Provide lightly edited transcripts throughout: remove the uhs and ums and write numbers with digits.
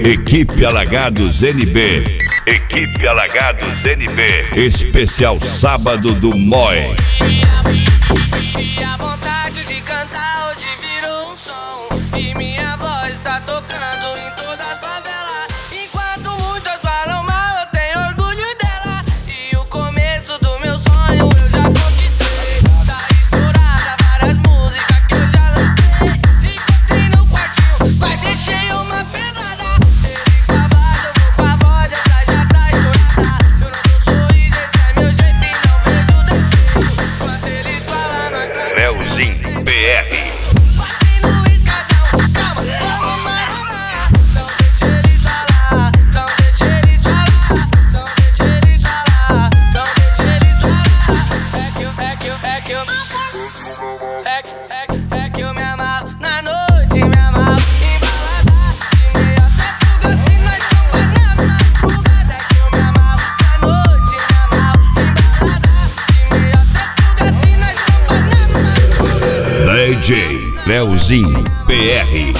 Equipe Alagados NB. Equipe Alagados NB. Especial Sábado do Moi. E a vontade de cantar hoje virou um som. E minha voz tá tocando em todas as favelas. Enquanto muitas falam mal, eu tenho orgulho dela. E o começo do meu sonho eu já conquistei. Tá estourada várias músicas que eu já lancei. Encontrei no quartinho, vai deixei uma pedrada. Ele cavado, eu vou com a voz, essa já tá estourada. Eu não dou sorriso, esse é meu jeito e não vejo defeito. Quando eles falam, nós tratamos. Leozinho BR. Passei no escadão, calma, vamos marrar. Então deixa eles falar, então deixa eles falar, então deixa eles falar, então deixa eles falar. É que eu me amarro na noite, me amarro em balada. De meia até fuga, se nós tromba na madrugada. É que eu me amarro na noite, me amarro em balada. De meia até fuga, se nós tromba na madrugada. DJ Leozinho BR.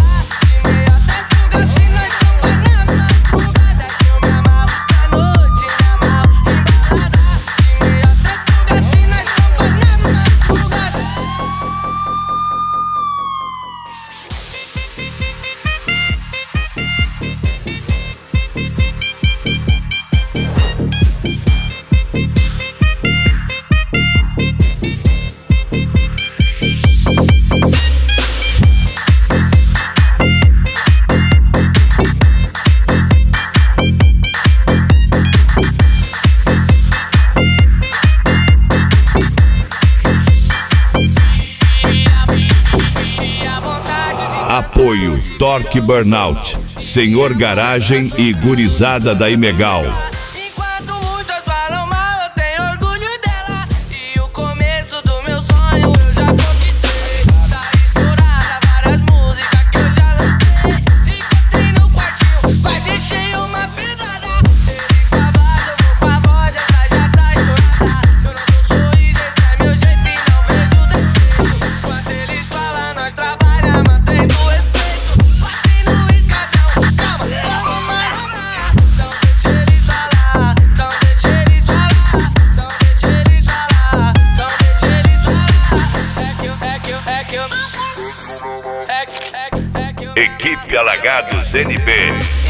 Apoio Torque Burnout, Senhor Garagem e Gurizada da Imegal. Enquanto muitos falam mal, eu tenho orgulho dela. E o começo do meu sonho eu já conquistei. Tá estourada várias músicas que eu já lancei. Encontrei no quartinho, vai deixei uma pedrada. Ele cavado, eu vou com a voz, essa já tá estourada. Eu não dou sorriso, esse é meu jeito e não vejo defeito. Quando eles falam, nós trabalha, mantendo o respeito. Passei no escadão, calma, vamos marrar. Então deixa eles falar, então deixa eles falar, então deixa eles falar, então deixa eles falar. É que eu Equipe Alagados NB.